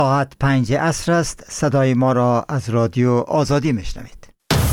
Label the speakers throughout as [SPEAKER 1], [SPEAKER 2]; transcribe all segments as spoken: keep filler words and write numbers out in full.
[SPEAKER 1] ساعت پنج عصر است. صدای ما را از رادیو آزادی میشنوید.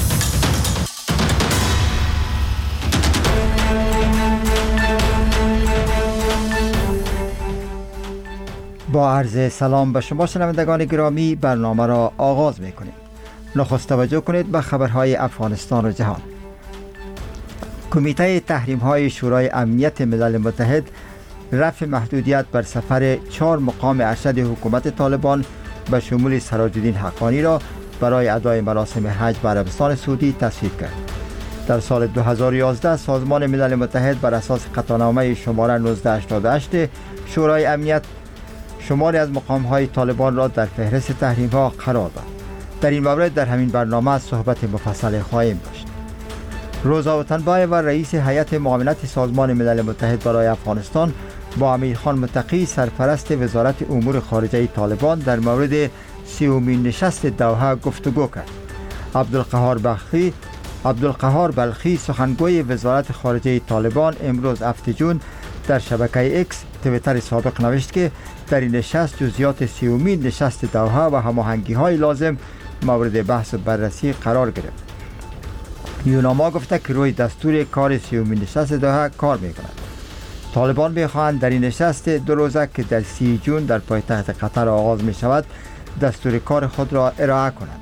[SPEAKER 1] با عرض سلام به شما شنوندگان گرامی، برنامه را آغاز میکنیم. نخست توجه کنید به خبرهای افغانستان و جهان. کمیته تحریم های شورای امنیت ملل متحد رفع محدودیت بر سفر چهار مقام ارشد حکومت طالبان به شمول سراج الدین حقانی را برای ادای مراسم حج به عربستان سعودی تصویب کرد. در سال دو هزار و یازده سازمان ملل متحد بر اساس قطعنامه شماره نوزده هشتاد و هشت شورای امنیت شماری از مقام های طالبان را در فهرست تحریم ها قرار داد. در این مورد در همین برنامه صحبت مفصل خواهیم داشت. روزا وطنبای و رئیس هیئت معاونت سازمان ملل متحد برای افغانستان با امیرخان متقی سرپرست وزارت امور خارجه طالبان در مورد سیومین نشست دوحه گفتگو کرد. عبدالقهار بلخی عبدالقهار بلخی سخنگوی وزارت خارجه طالبان امروز هفت جون در شبکه اکس تویتر سابق نوشت که در این نشست جزئیات سیومین نشست دوحه و هماهنگی های لازم مورد بحث و بررسی قرار گرفت. یوناما گفته که روی دستور کار سیومین نشست دوحه کار میکند. طالبان میخواهند در این نشست دو روزه که در سی جون در پایتخت قطر آغاز می شود دستور کار خود را ارائه کنند.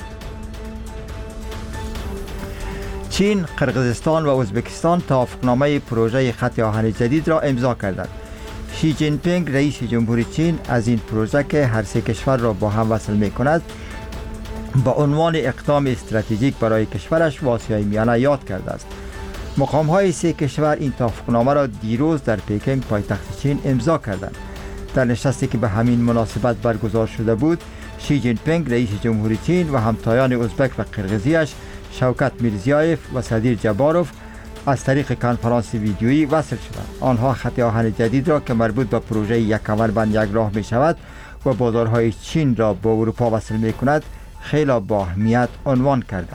[SPEAKER 1] چین، قرقیزستان و ازبکستان توافقنامه پروژه خط آهن جدید را امضا کردند. شی جین پینگ رئیس جمهوری چین از این پروژه که هر سه کشور را با هم وصل می کند با عنوان اقدام استراتژیک برای کشورش و آسیای میانه یاد کرده است. مقام های سه کشور این توافقنامه را دیروز در پکینگ پایتخت چین امضا کردند. در نشستی که به همین مناسبت برگزار شده بود، شی جین پینگ رئیس جمهوری چین و همتایان ازبک و قرقیزیش شوکت میرزیایف و صدیر جباروف از طریق کنفرانس ویدیویی وصل شدند. آنها خط آهن جدید را که مربوط به پروژه یک کمربند یک راه می شود و بازارهای چین را با اروپا وصل می کند خیلی با اهمیت عنوان کردند.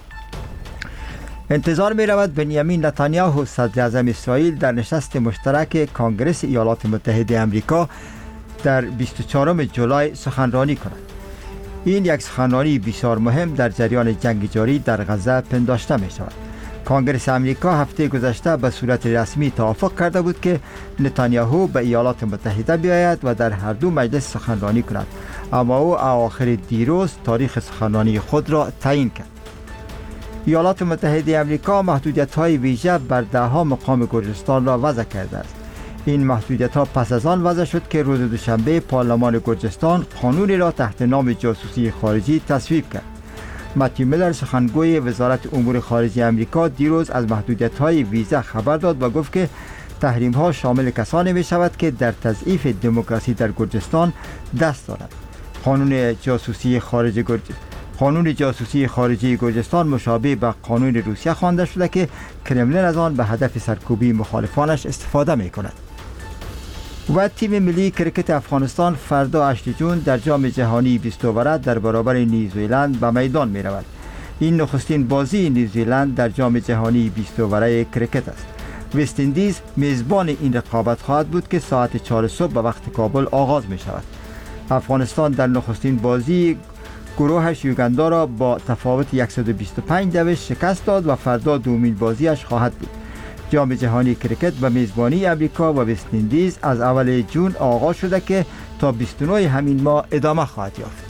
[SPEAKER 1] انتظار می رود بنیامین نتانیاهو صدر اعظم اسرائیل در نشست مشترک کنگره ایالات متحده آمریکا در بیست و چهارم جولای سخنرانی کند. این یک سخنرانی بسیار مهم در جریان جنگ جاری در غزه پنداشته می شود. کنگره آمریکا هفته گذشته به صورت رسمی توافق کرده بود که نتانیاهو به ایالات متحده بیاید و در هر دو مجلس سخنرانی کند، اما او آخر دیروز تاریخ سخنرانی خود را تعیین کرد. ایالات متحده آمریکا محدودیت‌های ویژه بر ده‌ها مقام گرجستان را وضع کرده است. این محدودیت‌ها پس از آن وضع شد که روز دوشنبه پارلمان گرجستان قانونی را تحت نام جاسوسی خارجی تصویب کرد. متیو میلر سخنگوی وزارت امور خارجه آمریکا دیروز از محدودیت‌های ویزا خبر داد و گفت که تحریم‌ها شامل کسانی می‌شود که در تضعیف دموکراسی در گرجستان دست دارند. قانون جاسوسی خارجی گرجستان قانون جاسوسی خارجی گرجستان مشابه به قانون روسیه خوانده شده که کرملین از آن به هدف سرکوبی مخالفانش استفاده می‌کند. و تیم ملی کرکت افغانستان فردا هشت جون در جام جهانی بیست اووره در برابر نیوزیلند به میدان می رود. این نخستین بازی نیوزیلند در جام جهانی بیست اووره کرکت است. وست اندیز میزبان این رقابت خواهد بود که ساعت چهار صبح به وقت کابل آغاز می شود. افغانستان در نخستین بازی گروهش یوگندا را با تفاوت صد و بیست و پنج دوش شکست داد و فردا دومین بازیش خواهد بود. جام جهانی کرکت به میزبانی امریکا و وست اندیز از اول جون آغاز شده که تا بیست و نه همین ماه ادامه خواهد یافت.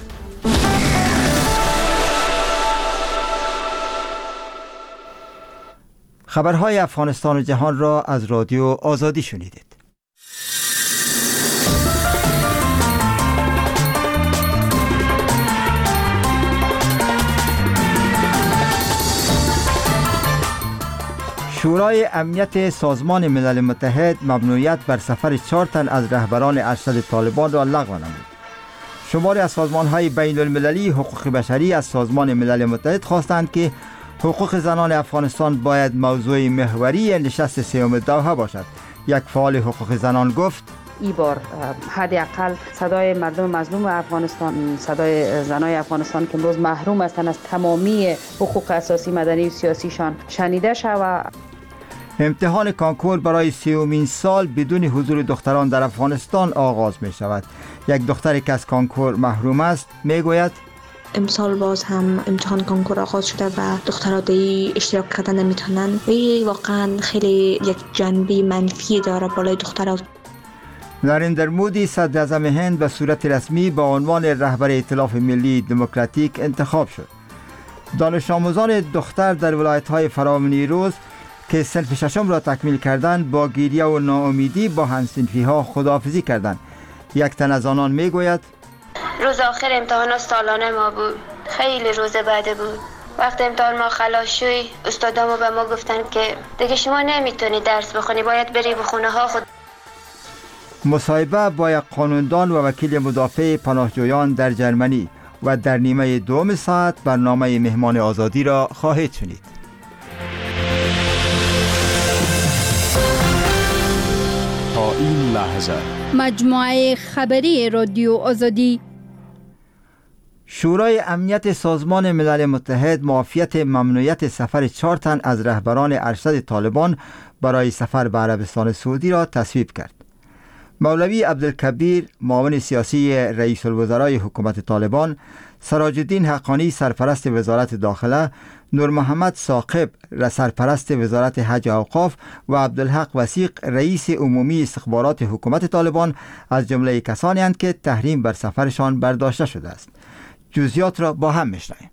[SPEAKER 1] خبرهای افغانستان و جهان را از رادیو آزادی شنیدید. شورای امنیت سازمان ملل متحد ممنوعیت بر سفر چهار تن از رهبران ارشد طالبان را لغو نمود. شماری از سازمان‌های بین المللی حقوق بشری از سازمان ملل متحد خواستند که حقوق زنان افغانستان باید موضوع محوری نشست سوم دوحه باشد. یک فعال حقوق زنان گفت:
[SPEAKER 2] ای بار حداقل صدای مردم مظلوم افغانستان، صدای زنای افغانستان که امروز محروم هستند از تمامی حقوق اساسی، مدنی و سیاسیشان شنیده شود.
[SPEAKER 1] امتحان کانکور برای سیومین سال بدون حضور دختران در افغانستان آغاز می شود. یک دختری که از کانکور محروم است می گوید
[SPEAKER 3] امسال باز هم امتحان کانکور آغاز شده و دخترها دی اشتراک کردن نمیتونن. این واقعا خیلی یک جنبه منفی داره بالای دخترها.
[SPEAKER 1] نریندر مودی صدر اعظم هند به صورت رسمی با عنوان رهبر ائتلاف ملی دموکراتیک انتخاب شد. دانش آموزان دختر در ولایت‌های فراوانی روز که صنف ششم را تکمیل کردند با گریه و ناامیدی با هم‌صنفی‌ها خداحافظی کردند. یک تن از آنان میگوید
[SPEAKER 4] روز آخر امتحان سالانه ما بود. خیلی روز بعد بود. وقتی امتحان ما خلاص شد استادامو به ما گفتن که دیگه شما نمیتونی درس بخونی، باید بری به خونه ها خود.
[SPEAKER 1] مصاحبه با یک قانوندان و وکیل مدافع پناهجویان در جرمنی و در نیمه دوم ساعت برنامه مهمان آزادی را خواهید شنید.
[SPEAKER 5] تا این لحظه
[SPEAKER 6] مجموعه خبری رادیو آزادی.
[SPEAKER 1] شورای امنیت سازمان ملل متحد معافیت ممنوعیت سفر چهار تن از رهبران ارشد طالبان برای سفر به عربستان سعودی را تصویب کرد. مولوی عبدالکبیر معاون سیاسی رئیس الوزرای حکومت طالبان، سراج الدین حقانی سرپرست وزارت داخله، نور محمد ثاقب سرپرست وزارت حج و اوقاف و عبدالحق وثیق رئیس عمومی استخبارات حکومت طالبان از جمله کسانی اند که تحریم بر سفرشان برداشته شده است. جزئیات را با هم میشنویم.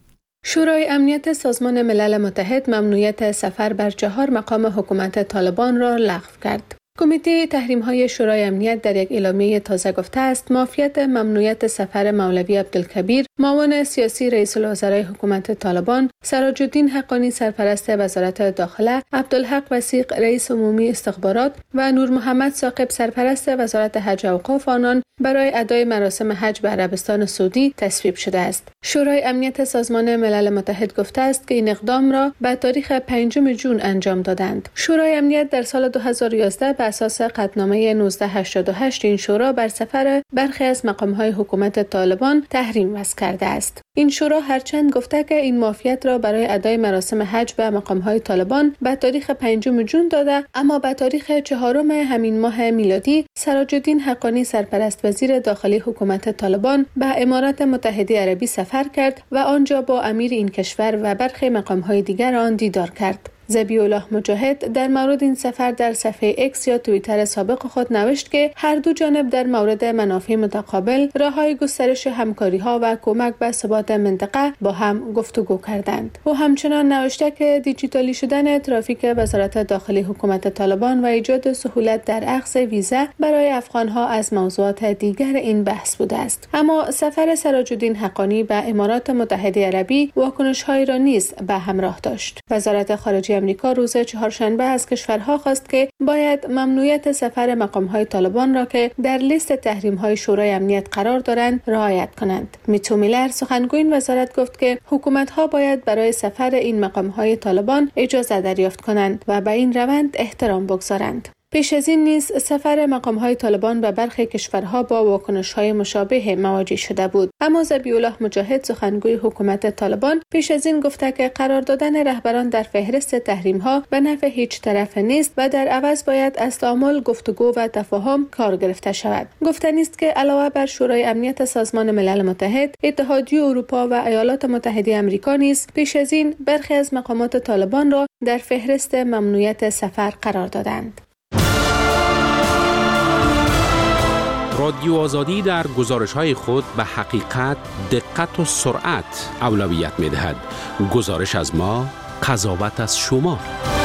[SPEAKER 7] شورای امنیت سازمان ملل متحد ممنوعیت سفر بر چهار مقام حکومت طالبان را لغو کرد. کمیته تحریم‌های شورای امنیت در یک اعلامیه تازه گفته است معافیت ممنوعیت سفر مولوی عبدالکبیر معاون سیاسی رئیس الوزرای حکومت طالبان، سراج الدین حقانی سرپرست وزارت داخله، عبدالحق وثیق رئیس عمومی استخبارات و نور محمد ثاقب سرپرست وزارت حج و اوقاف آنان برای ادای مراسم حج به عربستان سعودی تصویب شده است. شورای امنیت سازمان ملل متحد گفته است که این اقدام را به تاریخ پنجم ژوئن انجام دادند. شورای امنیت در سال دو هزار و یازده به اساس قطعنامه نوزده هشتاد و هشت این شورا بر سفر برخی از مقام‌های حکومت طالبان تحریم وضع کرده است. این شورا هرچند گفته که این معافیت را برای ادای مراسم حج به مقام‌های طالبان به تاریخ پنجم ژوئن داده، اما به تاریخ چهارم همین ماه میلادی سراج الدین حقانی سرپرست وزیر داخلی حکومت طالبان به امارات متحده عربی سفر کرد و آنجا با امیر این کشور و برخی مقام‌های دیگر آن دیدار کرد. ذبیح الله مجاهد در مورد این سفر در صفحه اکس یا توییتر سابق خود نوشت که هر دو جانب در مورد منافع متقابل، راه‌های گسترش همکاری‌ها و کمک به ثبات منطقه با هم گفتگو کردند. او همچنان نوشته که دیجیتالی شدن ترافیک وزارت داخلی حکومت طالبان و ایجاد سهولت در اخذ ویزا برای افغان‌ها از موضوعات دیگر این بحث بوده است. اما سفر سراج الدین حقانی به امارات متحده عربی واکنش‌هایی را نیز به همراه داشت. وزارت خارجه امریکا روز چهارشنبه از کشورها خواست که باید ممنوعیت سفر مقام‌های طالبان را که در لیست تحریم‌های شورای امنیت قرار دارند رعایت کنند. میتو میلر سخنگوی این وزارت گفت که حکومت‌ها باید برای سفر این مقام‌های طالبان اجازه دریافت کنند و به این روند احترام بگذارند. پیش از این نیز سفر مقام‌های طالبان به برخی کشورها با واکنش‌های مشابه مواجه شده بود. اما ذبیح الله مجاهد سخنگوی حکومت طالبان پیش از این گفته که قرار دادن رهبران در فهرست تحریم‌ها به نفع هیچ طرف نیست و در عوض باید از تعامل، گفتگو و تفاهم کار گرفته شود. گفتنی است که علاوه بر شورای امنیت سازمان ملل متحد، اتحادیه اروپا و ایالات متحده آمریکا نیز پیش از این برخی از مقامات طالبان را در فهرست ممنوعیت سفر قرار دادند.
[SPEAKER 5] رادیو آزادی در گزارش‌های خود به حقیقت، دقت و سرعت اولویت می‌دهد. گزارش از ما، قضاوت از شما.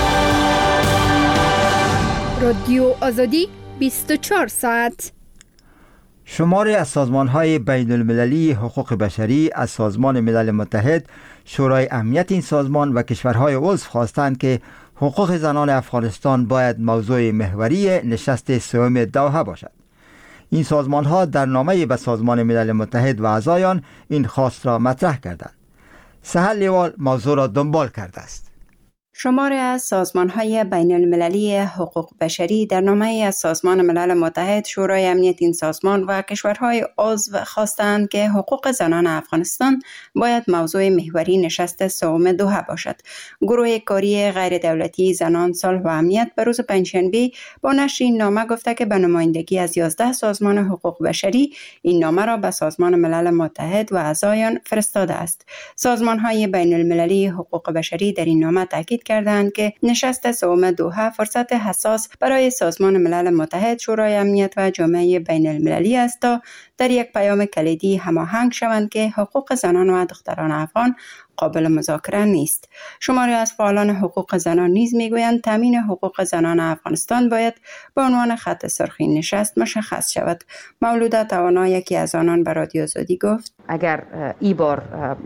[SPEAKER 6] رادیو آزادی بیست و چهار ساعت.
[SPEAKER 1] شماری از سازمان‌های بین المللی حقوق بشری از سازمان ملل متحد، شورای امنیت این سازمان و کشورهای عضو خواستند که حقوق زنان افغانستان باید موضوع محوری نشست سوم دوحه باشد. این سازمان‌ها در نامه‌ای به سازمان ملل متحد و اعضایان این خواست را مطرح کردند. سهل لیوال موضوع را دنبال کرده است.
[SPEAKER 8] شماری از سازمان‌های بین‌المللی حقوق بشری در نامه از سازمان ملل متحد، شورای امنیت این سازمان و کشورهای عضو خواستند که حقوق زنان افغانستان باید موضوع محوری نشست سوم دوحه باشد. گروه کاری غیر دولتی زنان، صلح و امنیت به روز پنجشنبه با نشر این نامه گفته که به نمایندگی از یازده سازمان حقوق بشری این نامه را به سازمان ملل متحد و اعضایان فرستاده است. سازمان‌های بین‌المللی حقوق بشری در این نامه تاکید کردند که نشست سوم دوحه فرصت حساس برای سازمان ملل متحد، شورای امنیت و جامعه بین المللی است تا در یک پیام کلیدی هماهنگ شوند که حقوق زنان و دختران افغان قابل مذاکره نیست. شماری از فعالان حقوق زنان نیز میگویند تامین حقوق زنان افغانستان باید به عنوان خط سرخ این نشست مشخص شود. مولوده توانا یکی از آنان به رادیو آزادی گفت
[SPEAKER 2] اگر ای بار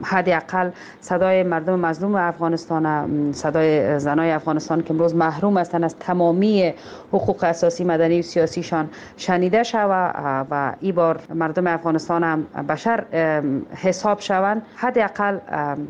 [SPEAKER 2] حداقل صدای مردم مظلوم افغانستان، صدای زنای افغانستان که امروز محروم هستند از تمامی حقوق اساسی مدنی و سیاسیشان شنیده شود و ای بار مردم افغانستان هم بشر حساب شوند، حداقل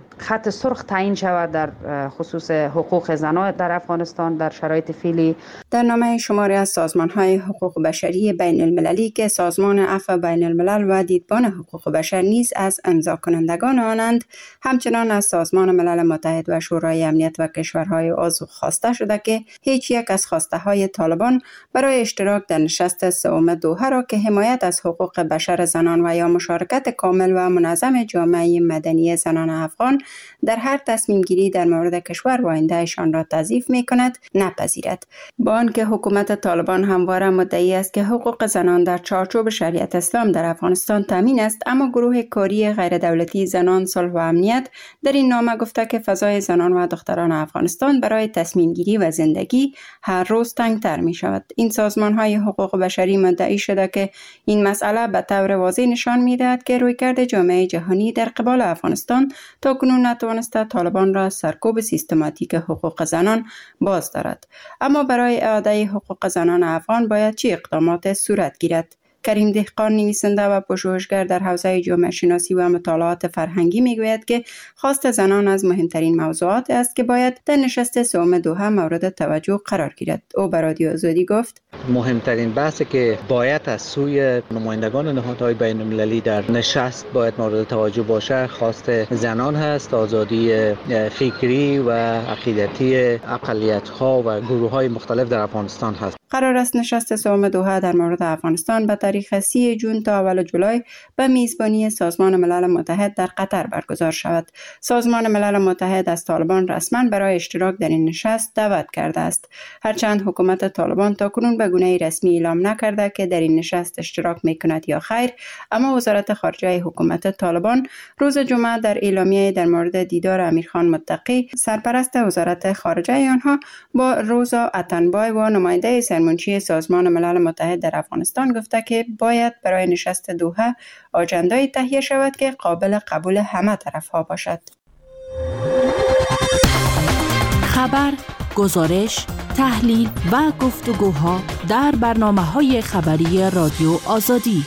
[SPEAKER 2] خط سرخ تعیین شود در خصوص حقوق زنان در افغانستان در شرایط فعلی.
[SPEAKER 8] در نامه شماری از سازمان‌های حقوق بشری بین المللی که سازمان عفو بین الملل و دیدبان حقوق بشر نیز از امضا کنندگان آنند، همچنان از سازمان ملل متحد و شورای امنیت و کشورهای عضو خواسته شده که هیچ یک از خواسته های طالبان برای اشتراک در نشست سوم دوحه را که حمایت از حقوق بشر زنان و یا مشارکت کامل و منظم جامعه مدنی زنان افغان در هر تصمیم گیری در مورد کشور و آیندهشان را تضعیف می کند نپذیرد. با آنکه حکومت طالبان همواره مدعی است که حقوق زنان در چارچوب شریعت اسلام در افغانستان تامین است، اما گروه کاری غیر دولتی زنان، صلح و امنیت در این نامه گفته که فضای زنان و دختران افغانستان برای تصمیم گیری و زندگی هر روز تنگتر می شود. این سازمان های حقوق بشری مدعی شده که این مسئله به طور واضح نشان می دهد که رویکرد جامعه جهانی در قبال افغانستان تا کنون نتوانسته طالبان را سرکوب سیستماتیک حقوق زنان باز دارد. اما برای اعاده حقوق زنان افغان باید چه اقدامات صورت گیرد؟ کریم دهقان، نویسنده و پژوهشگر در حوزه جامعه شناسی و مطالعات فرهنگی میگوید که خواست زنان از مهمترین موضوعات است که باید در نشست سوم دوحه مورد توجه قرار گیرد. او به رادیو آزادی گفت
[SPEAKER 9] مهمترین بحثی که باید از سوی نمایندگان نهادهای بین المللی در نشست باید مورد توجه باشه خواست زنان هست، آزادی فکری و عقیدتی اقلیت‌ها و گروه‌های مختلف در افغانستان هست.
[SPEAKER 8] قرار است نشست سوم دوحه در مورد افغانستان به تاریخ سی جون تا اول جولای به میزبانی سازمان ملل متحد در قطر برگزار شود. سازمان ملل متحد از طالبان رسما برای اشتراک در این نشست دعوت کرده است. هرچند حکومت طالبان تاکنون به گونه رسمی اعلام نکرده که در این نشست اشتراک میکند یا خیر، اما وزارت خارجه حکومت طالبان روز جمعه در اعلامیه در مورد دیدار امیرخان متقی، سرپرست وزارت خارجه آنها، با روزا اتنبای و نماینده منشی سازمان ملل متحد در افغانستان گفته که باید برای نشست دوحه آجنده‌ای تهیه شود که قابل قبول همه طرف‌ها باشد.
[SPEAKER 10] خبر، گزارش، تحلیل و گفتگوها در برنامه‌های خبری رادیو آزادی.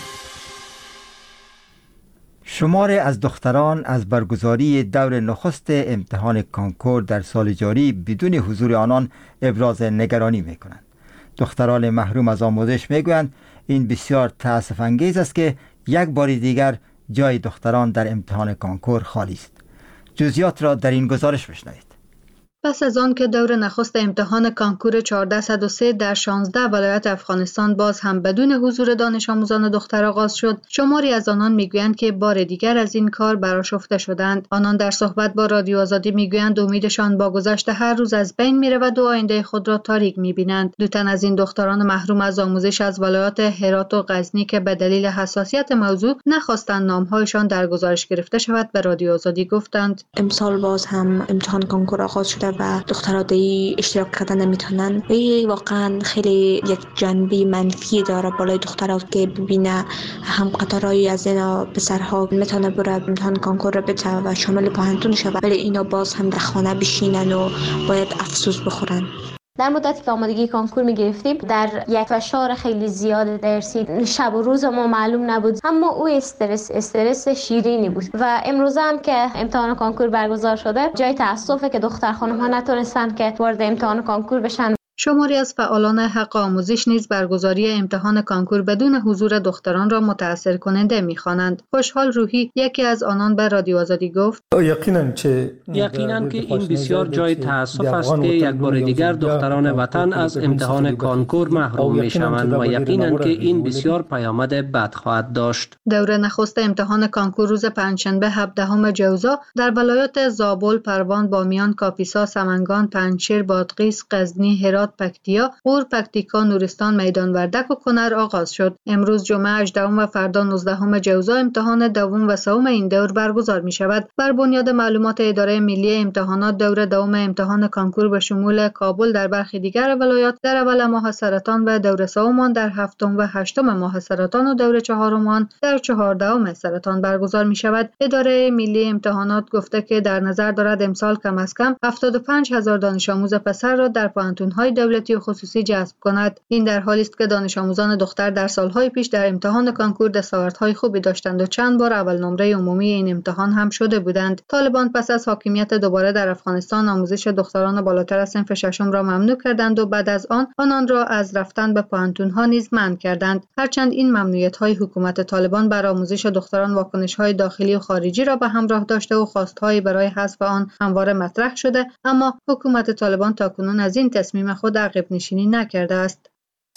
[SPEAKER 1] شمار از دختران از برگزاری دور نخست امتحان کانکور در سال جاری بدون حضور آنان ابراز نگرانی می‌کنند. دختران محروم از آموزش میگویند این بسیار تأسف انگیز است که یک بار دیگر جای دختران در امتحان کانکور خالی است. جزئیات را در این گزارش بشنوید.
[SPEAKER 11] پس از آن که دور نخست امتحان کانکور چهارده صد و سه در شانزده ولایت افغانستان باز هم بدون حضور دانش آموزان دختر آغاز شد، شماری از آنان میگویند که بار دیگر از این کار برآشفته شدند. آنان در صحبت با رادیو آزادی میگویند امیدشان با گذشت هر روز از بین میرود و آینده خود را تاریک میبینند. دو تن از این دختران محروم از آموزش از ولایات هرات و غزنی که به دلیل حساسیت موضوع نخواستند نامهایشان در گزارش گرفته شود به رادیو آزادی گفتند
[SPEAKER 3] امسال باز هم امتحان کانکور آغاز شده و دخترها دی اشتراک کردن نمیتونن. این واقعا خیلی یک جنبه منفی داره بالای دخترها که ببینه هم قطارهایی از اینا پسرها میتونه بره امتحان کانکور رو بده و شامل پاهنتون شود، ولی اینا باز هم در خانه بشینن و باید افسوس بخورن.
[SPEAKER 12] در مدتی که آمادگی کنکور می‌گرفتیم در یک فشار خیلی زیاد درسی، شب و روز ما معلوم نبود، اما او استرس استرس شیرینی بود و امروز هم که امتحان کنکور برگزار شده جای تأسفه که دختر خانم‌ها نتونستن که وارد امتحان کنکور بشن.
[SPEAKER 11] شماری از فعالان حق آموزش نیز برگزاری امتحان کانکور بدون حضور دختران را متأثر کننده می‌خوانند. خوشحال روحی یکی از آنان به رادیو آزادی گفت:
[SPEAKER 13] یقیناً چه یقیناً که این بسیار جای تأسف است که یک بار دیگر دختران وطن از امتحان کانکور محروم می‌شوند و یقیناً که این بسیار پیامد بد خواهد داشت.
[SPEAKER 11] دوره نخست امتحان کانکور روز پنجشنبه هفدهم جوزا در ولایات زابل، پروان، بامیان، کاپیسا، سمنگان، پنجشیر، بادغیس، غزنی، هرات، پکتیا، غور، پکتیکا، نورستان، میدان وردک و کنر آغاز شد. امروز جمعه هجدهم و فردا نوزدهم جوزا امتحان دوم و سوم این دور برگزار می شود. بر بنیاد معلومات اداره ملی امتحانات، دور دوم امتحان کانکور به شمول کابل در برخی دیگر ولایات در اول ماه سرطان و دور سوم آن در هفتم و هشتم ماه سرطان و دور چهارم آن در چهاردهم سرطان برگزار می شود. اداره ملی امتحانات گفته که در نظر دارد امسال کم از کم هفتاد و پنج هزار دانش آموز پسر را در پوهنتون‌های دولتی و خصوصی جذب کند. این در حالی است که دانش آموزان دختر در سالهای پیش در امتحان کانکور دستاوردهای خوبی داشتند و چند بار اول نمره عمومی این امتحان هم شده بودند. طالبان پس از حاکمیت دوباره در افغانستان آموزش دختران بالاتر از صنف ششم را ممنوع کردند و بعد از آن آنان را از رفتن به پوهنتون‌ها نیز منع کردند. هرچند این ممنوعیت‌های حکومت طالبان بر آموزش دختران واکنش‌های داخلی و خارجی را به همراه داشته و خواست‌هایی برای حذف آن همواره مطرح شده، اما حکومت طالبان تاکنون از این تصمیم خود عقب نشینی نکرده است.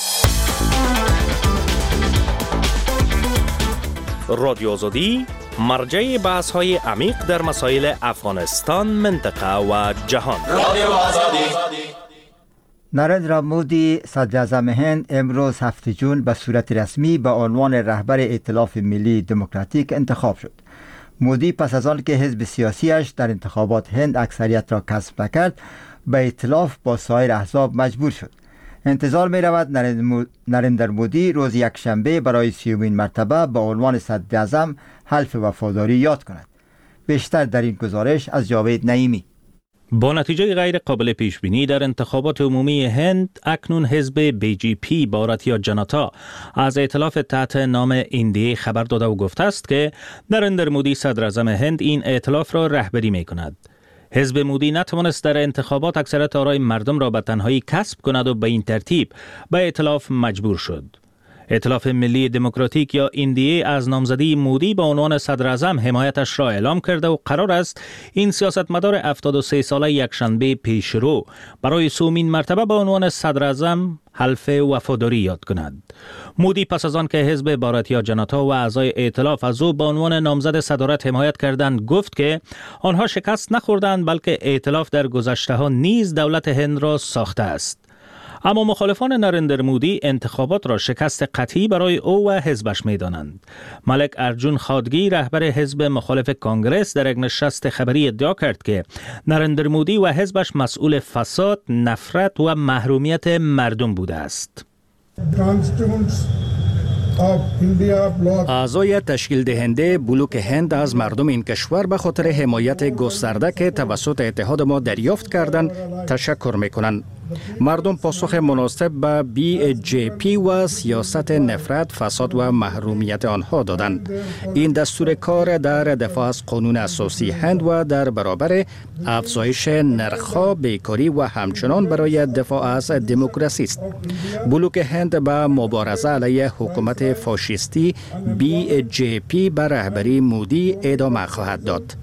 [SPEAKER 14] رادیو آزادی مرجع بحث‌های عمیق در مسائل افغانستان، منطقه و جهان. رادیو آزادی.
[SPEAKER 1] نریندرا مودی صدر اعظم هند امروز هفتم جون به صورت رسمی به عنوان رهبر ائتلاف ملی دموکراتیک انتخاب شد. مودی پس از آن که حزب سیاسیش در انتخابات هند اکثریت را کسب نکرد، به ائتلاف با سایر احزاب مجبور شد. انتظار می رود نریندر مودی روز یکشنبه برای سیومین مرتبه به عنوان صدر اعظم حلف وفاداری یاد کند. بیشتر در این گزارش از جاوید نعیمی.
[SPEAKER 15] با نتیجه غیر قابل پیش بینی در انتخابات عمومی هند، اکنون حزب بی جی پی باراتیا جناتا از ائتلاف تحت نام ایندیه خبر داده و گفته است که نریندر مودی صدر اعظم هند این ائتلاف را رهبری می کند. حزب مودی نتوانست در انتخابات اکثریت آرای مردم را به تنهایی کسب کند و به این ترتیب به ائتلاف مجبور شد. ائتلاف ملی دموکراتیک یا ایندیه از نامزدی مودی به عنوان صدر اعظم حمایتش را اعلام کرده و قرار است این سیاستمدار هفتاد و سه ساله یکشنبه پیشرو برای سومین مرتبه به عنوان صدر اعظم حلف وفاداری یاد کند. مودی پس از آن که حزب باراتیا جناتا و اعضای ائتلاف از او به عنوان نامزد صدارت حمایت کردند، گفت که آنها شکست نخوردند بلکه ائتلاف در گذشته ها نیز دولت هند را ساخته است. اما مخالفان نریندر مودی انتخابات را شکست قطعی برای او و حزبش می دانند. ملک ارجون خادگی رهبر حزب مخالف کانگرس در یک نشست خبری ادعا کرد که نریندر مودی و حزبش مسئول فساد، نفرت و محرومیت مردم بوده است.
[SPEAKER 16] اعضای تشکیل دهنده بلوک هند از مردم این کشور به خاطر حمایت گسترده که توسط اتحاد ما دریافت کردند تشکر میکنند. مردم پاسخ مناسب به بی جی پی و سیاست نفرت، فساد و محرومیت آنها دادند. این دستور کار در دفاع از قانون اساسی هند و در برابر افزایش نرخ‌ها، بیکاری و همچنان برای دفاع از دموکراسی است. بلوک هند به مبارزه علیه حکومت فاشیستی بی جی پی به رهبری مودی ادامه خواهد داد.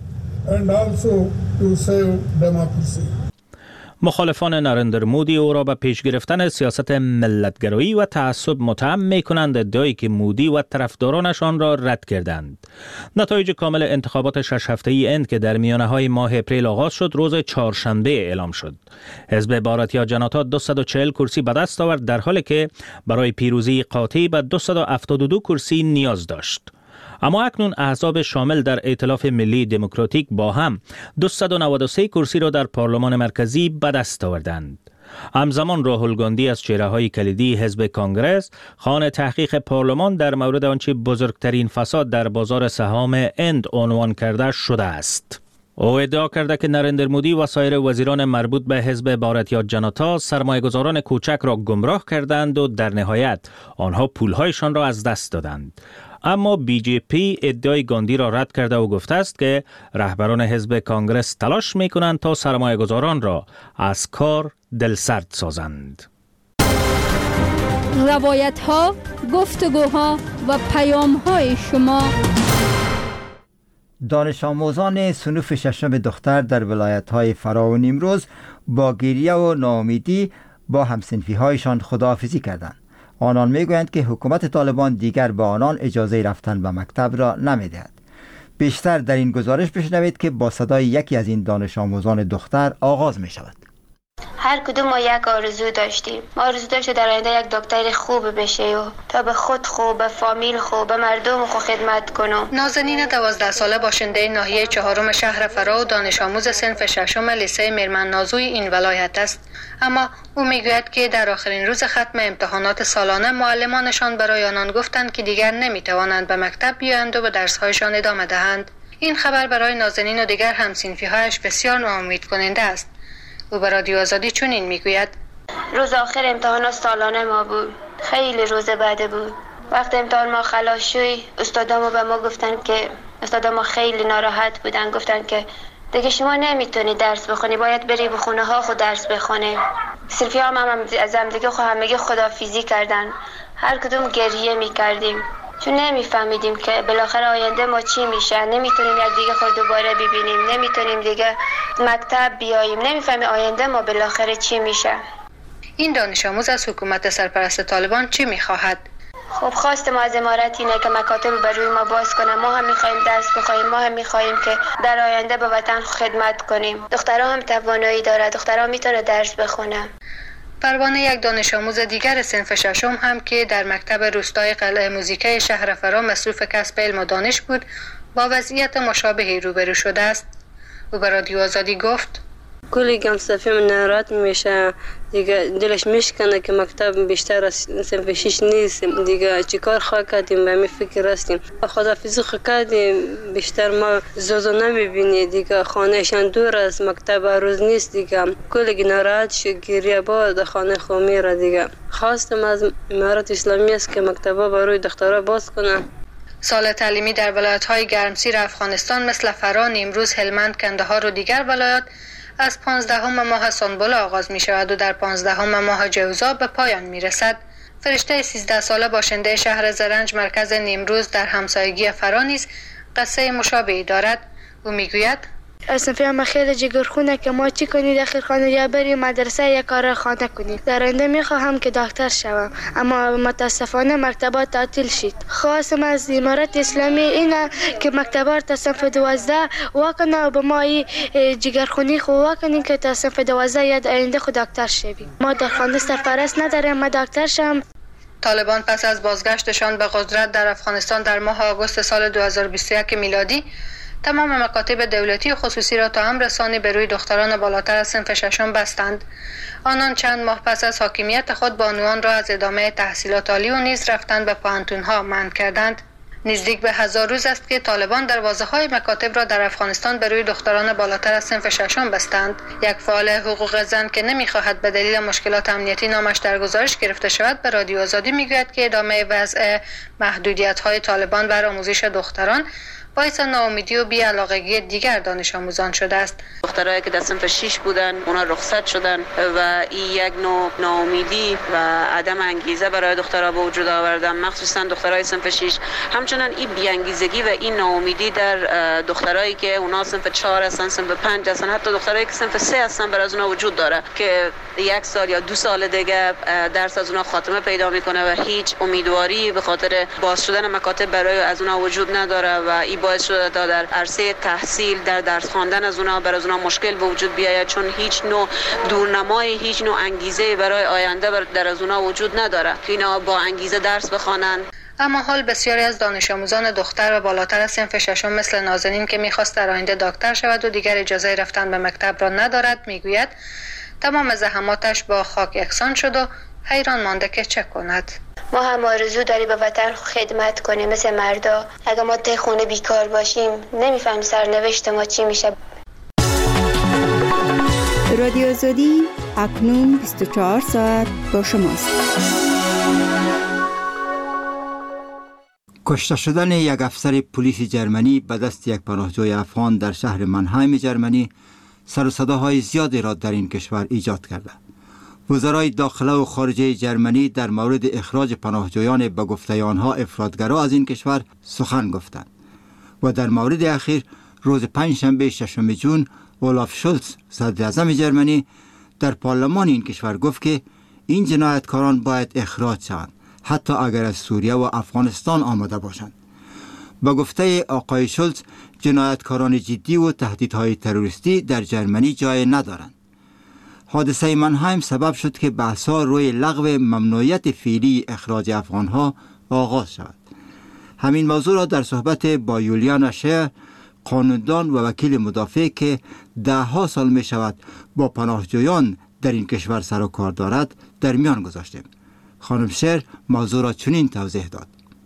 [SPEAKER 15] مخالفان نریندر مودی او را به پیش گرفتن سیاست ملتگرایی و تعصب متهم می کنند، ادعایی که مودی و طرفدارانش آن را رد کردند. نتایج کامل انتخابات شش هفته‌ای هند که در میانه های ماه اپریل آغاز شد روز چهارشنبه اعلام شد. حزب باراتیا جناتا دویست و چهل کرسی به دست آورد در حالی که برای پیروزی قاطع به دویست و هفتاد و دو کرسی نیاز داشت. اما اکنون احزاب شامل در ائتلاف ملی دموکراتیک با هم دویست و نود و سه کرسی را در پارلمان مرکزی به دست آوردند. همزمان راهول گاندی از چهره‌های کلیدی حزب کانگرس خوان تحقیق پارلمان در مورد آنچه بزرگترین فساد در بازار سهام هند عنوان کرده شده است. او ادعا کرده که نریندر مودی و سایر وزیران مربوط به حزب بھارتیہ جنتا سرمایه‌گذاران کوچک را گمراه کردند و در نهایت آنها پولهایشان را از دست دادند. اما بی جی پی ادعای گاندی را رد کرده و گفته است که رهبران حزب کانگرس تلاش می کنند تا سرمایه‌گذاران را از کار دلسرد سازند.
[SPEAKER 6] روایت ها، گفتگوها و پیام های شما.
[SPEAKER 1] دانش آموزان صنف ششم دختر در ولایت های فرا و نیمروز با گریه و ناامیدی با همصنفی هایشان خداحافظی کردند. آنان میگویند که حکومت طالبان دیگر به آنان اجازه رفتن به مکتب را نمیدهد. بیشتر در این گزارش بشنوید که با صدای یکی از این دانش آموزان دختر آغاز می شود.
[SPEAKER 4] هر کدوم ما یک آرزو داشتیم. ما آرزو داشتیم در آینده یک دکتر خوب بشه و تا به خود خوب، به فامیل خوب، به مردم خوب خدمت کنم.
[SPEAKER 11] نازنین دوازده ساله باشنده ناحیه چهارم شهر فرا و دانش آموز صنف ششم لیسه میرمن نازوی این ولایت است. اما او میگوید که در آخرین روز ختم امتحانات سالانه معلمانشان برای آنان گفتند که دیگر نمیتوانند به مکتب بیایند و به درس‌هایشان ادامه دهند. این خبر برای نازنین و دیگر هم‌صنفی‌هایش بسیار ناامید کننده است. او به رادیو آزادی چنین میگوید:
[SPEAKER 4] روز آخر امتحانات سالانه ما بود. خیلی روز بعد بود. وقت امتحان ما خلاص شد، استادامو به ما گفتن که استادا ما خیلی ناراحت بودن. گفتن که دیگه شما نمیتونی درس بخونی، باید بری به خونه ها خود درس بخونی. صرفی هم, هم از هم دیگه خود همگی خدافیزی کردن. هر کدوم گریه میکردیم چون نمیفهمیدیم که بالاخره آینده ما چی میشه. نمیتونیم یک دیگه خود دوباره ببینیم، نمیتونیم دیگه مکتب بیاییم، نمیفهمیم آینده ما بالاخره چی میشه.
[SPEAKER 11] این دانش آموز از حکومت سرپرست طالبان چی میخواهد؟
[SPEAKER 4] خب خواست ما از امارت اینه که مکاتب بر روی ما باز کنه. ما هم میخوایم درس بخوایم، ما هم میخوایم که در آینده به وطن خدمت کنیم. دخترها هم توانایی داره، دخترها میتونه درس بخونه.
[SPEAKER 11] پروانه یک دانش آموز دیگر صنف ششم هم که در مکتب روستای قلعه موزیکای شهر فرا مصروف کسب علم و دانش بود، با وضعیت مشابهی روبرو شده است. او به رادیو آزادی گفت:
[SPEAKER 17] کلی گم صفی من ناراحت میشه دیگه، دلش میشکنه که مکتب بیشتر از صنف شش نیست دیگه. چیکار خواه کردیم به می فکر هستیم. خداحافظی خواه کردیم، بیشتر ما زوزو نمیبینی دیگه. خانهشان دور از مکتب روز نیست دیگه. کلی ناراحت شد، گریه با خانه خو میره دیگه. خواستم از امارت اسلامی است که مکتبا برای دخترها باز کنن.
[SPEAKER 11] سال تعلیمی در ولایت‌های گرمسیر افغانستان مثل فرا، نیمروز، هلمند، کندهار و دیگر ولایات از پانزدهم ماه سنبل آغاز می شود و در پانزدهم ماه جوزا به پایان می رسد. فرشته سیزده ساله باشنده شهر زرنج مرکز نیمروز در همسایگی فرا نیز قصه مشابهی دارد. او می گوید:
[SPEAKER 18] صنفی هم خیلی جگرخونه که ما چی کنید اخیر خانه یا بریم مدرسه یا کار خانه کنید. در آینده میخواهم که دکتر شوم، اما متاسفانه مکتبات تعطیل شد. خواستم از امارت اسلامی اینه که مکتبات تا صنف دوازده واکنه و به ما این جگرخونی خو واکنیم که تا صنف دوازده یا آینده خود دکتر شویم. ما در خانه سرپرست نداریم، ما دکتر شم.
[SPEAKER 11] طالبان پس از بازگشتشان به قدرت در افغانستان در ماه آگوست سال دو هزار و بیست و یک میلادی تمام مکاتب دولتی و خصوصی را تا امر ثانی به روی دختران بالاتر از صنف ششم بستند. آنان چند ماه پس از حاکمیت خود بانوان را از ادامه تحصیلات عالی و نیز رفتن به پوهنتون‌ها منع کردند. نزدیک به هزار روز است که طالبان دروازه‌های مکاتب را در افغانستان به روی دختران بالاتر از صنف ششم بستند. یک فعال حقوق زن که نمی‌خواهد به دلیل مشکلات امنیتی نامش در گزارش گرفته شود به رادیو آزادی می‌گوید که ادامه وضع محدودیت‌های طالبان بر آموزش دختران باعث ناامیدی و بی‌علاقگی دیگر دانش آموزان شده است.
[SPEAKER 17] دخترایی که در صنف شش بودن اونا رخصت شدن و این یک نوع ناامیدی و عدم انگیزه برای دخترها به وجود آوردن، مخصوصا دخترای صنف شش. همچنین این بی‌انگیزگی و این ناامیدی در دخترایی که اونا صنف چهار هستن، صنف پنج هستن، حتی دخترایی که صنف سه هستن بر از اونا وجود داره که یک سال یا دو سال دیگه درس از اونا خاتمه پیدا میکنه و هیچ امیدواری به خاطر باز شدن مکاتب برای از اونا وجود نداره و این باعث شده تا در عرصه تحصیل، در درس خواندن از اونا بر از اونا مشکل به وجود بیاید، چون هیچ نوع دورنمای، هیچ نوع انگیزه برای آینده در از اونا وجود نداره که اینا با انگیزه درس بخوانن.
[SPEAKER 11] اما حال بسیاری از دانش آموزان دختر و بالاتر از صنف ششم مثل نازنین که میخواست در آینده دکتر شود و دیگر اجازه رفتن به مکتب را ندارد، میگوید تمام زحماتش با خاک یکسان شد و حیران مانده که چه کند.
[SPEAKER 4] ما هم آرزو داری به وطن خدمت کنیم مثل مردا. اگه ما ته خونه بیکار باشیم نمیفهمیم سرنوشت ما چی میشه.
[SPEAKER 8] رادیو آزادی اکنون بیست و چهار ساعت با شماست.
[SPEAKER 1] کشته شدن یک افسر پلیس جرمنی به دست یک پناهجوی افغان در شهر منهایم جرمنی سر و صداهای زیادی را در این کشور ایجاد کرده. وزرای داخله و خارجه جرمنی در مورد اخراج پناهجویان به گفته آنها افراطگرا از این کشور سخن گفتند و در مورد اخیر روز پنجشنبه ششم ژوئن اولاف شولز صدر اعظم جرمنی در پارلمان این کشور گفت که این جنایتکاران باید اخراج شوند، حتی اگر از سوریه و افغانستان آمده باشند. با گفته آقای شولز جنایتکاران جدی و تهدیدهای تروریستی در جرمنی جای ندارند. حادثه منهایم سبب شد که بحث‌ها روی لغو ممنوعیت فعلی اخراج افغانها آغاز شود. همین موضوع را در صحبت با یولیانا شیر، قانوندان و وکیل مدافع که ده ها سال می شود با پناهجویان در این کشور سر و کار دارد در میان گذاشتیم. خانم شیر موضوع را چنین توضیح داد.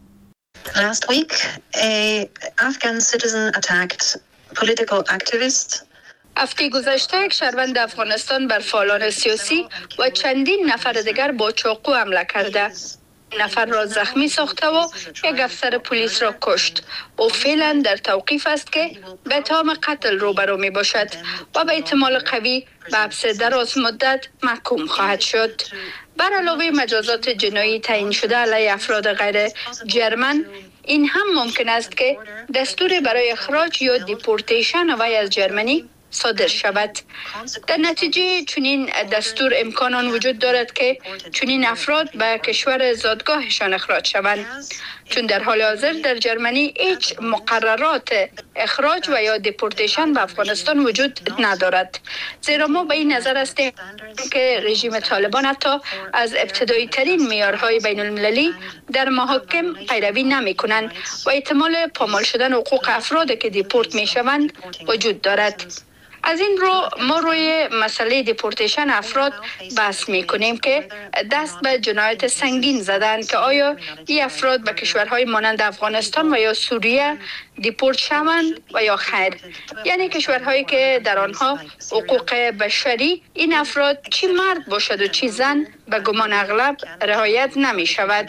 [SPEAKER 19] Last week, a Afghan citizen attacked political activist.
[SPEAKER 20] هفته گذشته یک شهروند افغانستان بر فعالان سیاسی و چندین نفر دیگر با چاقو حمله کرده. نفر را زخمی ساخته و یک افسر پلیس را کشت. او فعلا در توقیف است که به اتهام قتل روبرو می باشد و به احتمال قوی به حبس دراز مدت محکوم خواهد شد. بر علاوه مجازات جنایی تعیین شده علیه افراد غیر جرمن، این هم ممکن است که دستور برای اخراج یا دیپورتیشن وی از جرمنی صادر شود. در نتیجه چنین دستور امکانان وجود دارد که چنین افراد به کشور زادگاهشان اخراج شوند، چون در حال حاضر در جرمنی هیچ مقررات اخراج و یا دیپورتیشن به افغانستان وجود ندارد. زیرا ما به این نظر هستیم که رژیم طالبان حتی از ابتدایی ترین معیارهای بین المللی در محاکم پیروی نمی کنند و احتمال پامال شدن حقوق افراد که دیپورت می شوند وجود دارد. از این رو ما روی مسئله دیپورتیشن افراد بحث می کنیم که دست به جنایت سنگین زدن که آیا این افراد به کشورهای مانند افغانستان و یا سوریه دیپورت شوند و یا خیر، یعنی کشورهایی که در آنها حقوق بشری این افراد چی مرد باشد و چی زن به گمان اغلب رعایت نمی شود.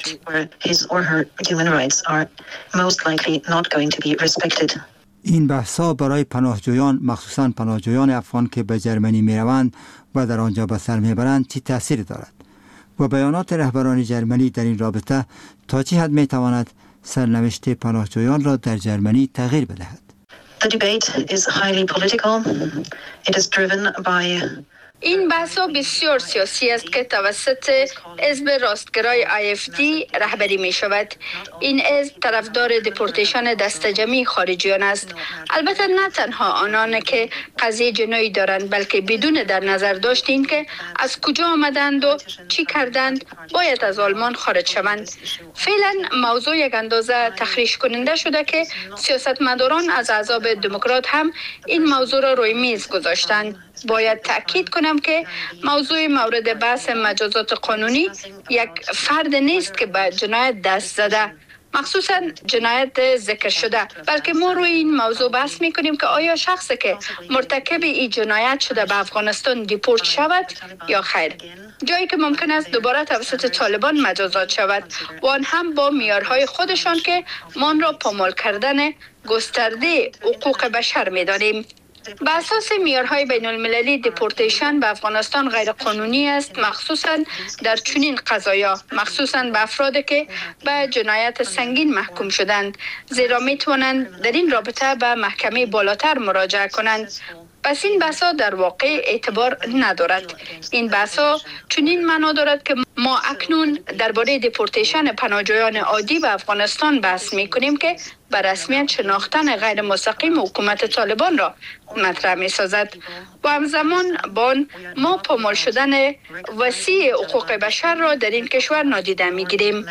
[SPEAKER 1] این بحث‌ها برای پناهجویان، مخصوصاً پناهجویان افغان که به جرمنی می‌روند و در آنجا به سر می‌برند چه تأثیری دارد و بیانات رهبران جرمنی در این رابطه تا چه حد می‌تواند سرنوشت پناهجویان را در جرمنی تغییر بدهد.
[SPEAKER 19] The debate is highly political. It is driven by
[SPEAKER 20] این بحثا بسیار سیاسی است که توسط حزب راستگرای آی اف دی رهبری می شود. این حزب طرفدار دیپورتیشن دست جمعی خارجیان است. البته نه تنها آنان که قضیه جنایی دارند، بلکه بدون در نظر داشت این که از کجا آمدند و چی کردند باید از آلمان خارج شوند. فعلا موضوع یک اندازه تخریش کننده شده که سیاستمداران از احزاب دموکرات هم این موضوع را روی میز گذاشتند. باید تأکید کنم که موضوع مورد بحث مجازات قانونی یک فرد نیست که به جنایت دست زده، مخصوصا جنایت ذکر شده، بلکه ما روی این موضوع بحث می کنیم که آیا شخصی که مرتکب این جنایت شده به افغانستان دیپورت شود یا خیر، جایی که ممکن است دوباره توسط طالبان مجازات شود و آن هم با معیارهای خودشان که ما آن را پامال کردن گسترده حقوق بشر می دانیم. به اساس معیارهای بین المللی دیپورتیشن به افغانستان غیر قانونی است، مخصوصا در چنین قضایا، مخصوصا به افرادی که به جنایت سنگین محکوم شدند، زیرا می توانند در این رابطه به محکمه بالاتر مراجعه کنند. پس این بحثا در واقع اعتبار ندارد. این بحثا چنین معنا دارد که ما اکنون درباره دیپورتیشن پناهجویان عادی به افغانستان بحث می کنیم که به رسمیت شناختن غیر مستقیم حکومت طالبان را مطرح می سازد و همزمان با آن ما پامال شدن وسیع حقوق بشر را در این کشور نادیده می گیریم.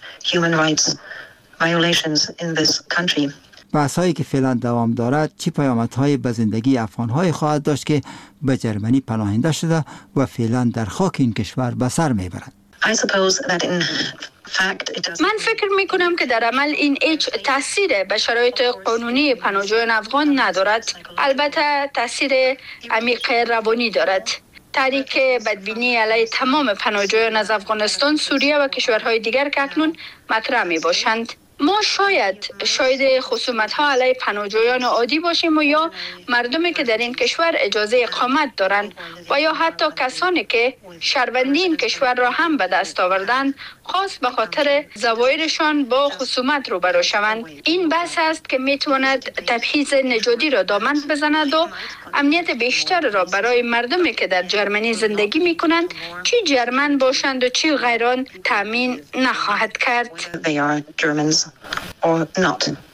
[SPEAKER 1] بحث‌هایی که فعلا دوام دارد چه پیامدهای به زندگی افغان‌های خواهد داشت که به جرمنی پناهنده شده و فعلا در خاک این کشور به سر میبرند.
[SPEAKER 19] I suppose that in
[SPEAKER 20] من فکر می کنم که در عمل این هیچ تاثیر به شرایط قانونی پناهجویان افغان ندارد. البته تاثیر عمیق روانی دارد. تحریک بدبینی علیه تمام پناهجویان از افغانستان، سوریه و کشورهای دیگر که اکنون مطرح می باشند. ما شاید شاید خصومت ها علیه پناهجویان عادی باشیم و یا مردمی که در این کشور اجازه اقامت دارند و یا حتی کسانی که شهروندی این کشور را هم به دست آوردند خاص به خاطر ظواهرشان با خصومت روبرو شوند. این بحث است که میتواند تبعیض نژادی را دامن بزند و امنیت بیشتر را برای مردمی که در جرمنی زندگی میکنند، چی جرمن باشند و چی غیران، تامین نخواهد کرد.
[SPEAKER 19] They are Germans or not.